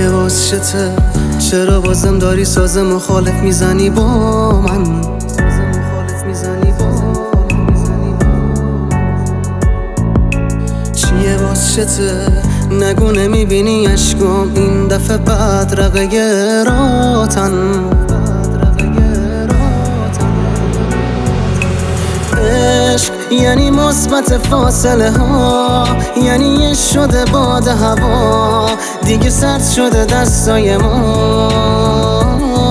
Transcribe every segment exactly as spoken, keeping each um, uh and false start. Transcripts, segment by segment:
چیه واسشته؟ چرا بازم داری ساز مخالف میزنی با من؟ ساز مخالف میزنی با چیه واسشته؟ نگو نمیبینی اشکام این دفعه بدرقه راتن. عشق یعنی مثبت فاصله ها، یعنی یه شده باد هوا، دیگه سرد شده دستای ما.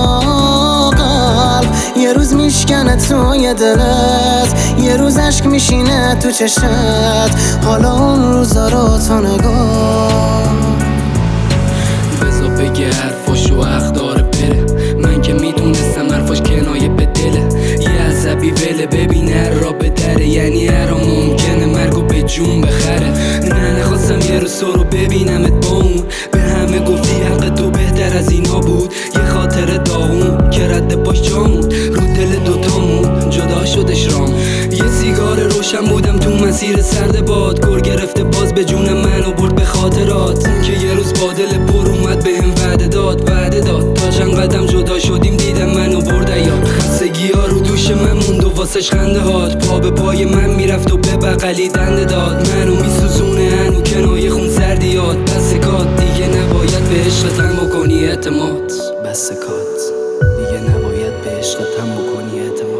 قلب یه روز میشکنه توی دلت، یه روز عشق میشینه تو چشت، حالا اون روزا رو تو نگاه. بذار بگه حرفاشو حق داره بره، من که میدونستم حرفاش کنایه به دله. یه عصبی وله ببینه را به دره، یعنی هر ممکنه مرگو به جون بخره. نه نخواستم یه روز تو رو ببینمت با اون، به همه گفتی حق تو بهتر از اینا بود. یه خاطر داغون که رد باش جامون، رو دل دوتامون جدا شدش رام. یه سیگار روشن بودم تو مسیر سرد باد، گر گرفته باز به جون من و برد به خاطرات. اون که یه روز با دل پر اومد بهم وعده داد وعده داد تا چند قدم جدا شدیم دیدم منو برد یاد. خستگی ها رو دوش من موند و واسش خنده هات، پا به پای من میرفت و به بغلی دنده داد. منو میسوزونه هنو کنایه خون سردیات. بس کات دیگه نباید به عشقتم بکنی اعتماد. بس کات دیگه نباید به عشقتم بکنی اعتماد.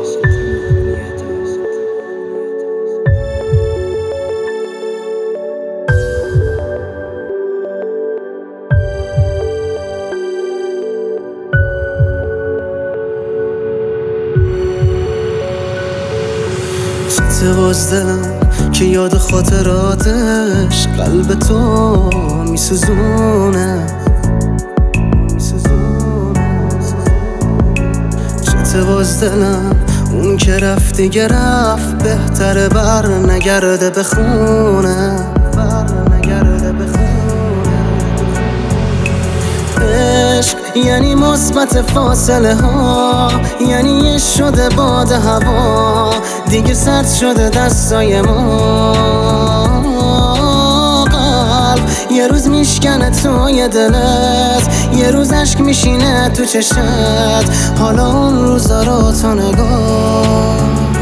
چته باز دلم که یاد خاطراتش قلب تو میسوزونه. چته باز دلم اون که رفت دیگه رفت، بهتره بر نگرده به خونه. عشق یعنی مثبت فاصله ها، یعنی یه شده باد هوا، دیگه سرد شده دستای ما. قلب یه روز میشکنه توی دلت، یه روز عشق میشینه تو چشت، حالا اون روزا رو تو نگاه.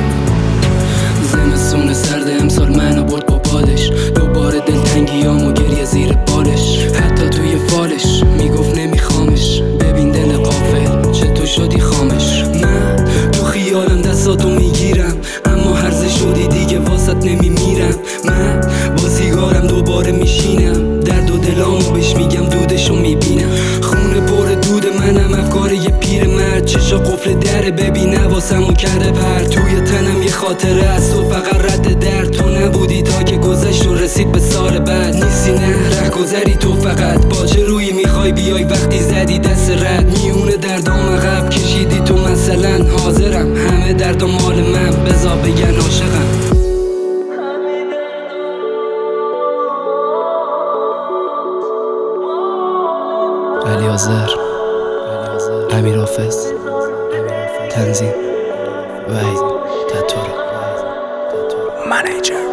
زمستون سرد امسال منو برد با بادش، دوباره دلتنگیامو گریه زیر بالش. حتی توی فالش میگفت نمیخوامش، ببین دل غافل چطور شدی خامش. من تو خیالم دستاتو میگیرم، اما هرزه شدی دیگه واسط نمیمیرم. من با سیگارم دوباره میشینم، درد و دلامو بهش میگم دودشو میبینم. خونه پر دود منم، افکار یه پیر مرد، چشا قفل دره ببین حواسمو کرده پر. توی تنم یه خاطره از تو فقط رد درد، تو نبودی تا که گذشت و رسید به سال بعد. نیستی نه ره گذری تو فقط، با چه روی میخوای بیای وقتی زدی دست رد. میونه دردام عقب کشیدی تو مثلا، حاضرم همه درد و مال من، بذار بگن عاشقم. علی آذر، امیر حافظ، تنظیم وحید تطور، منیجر.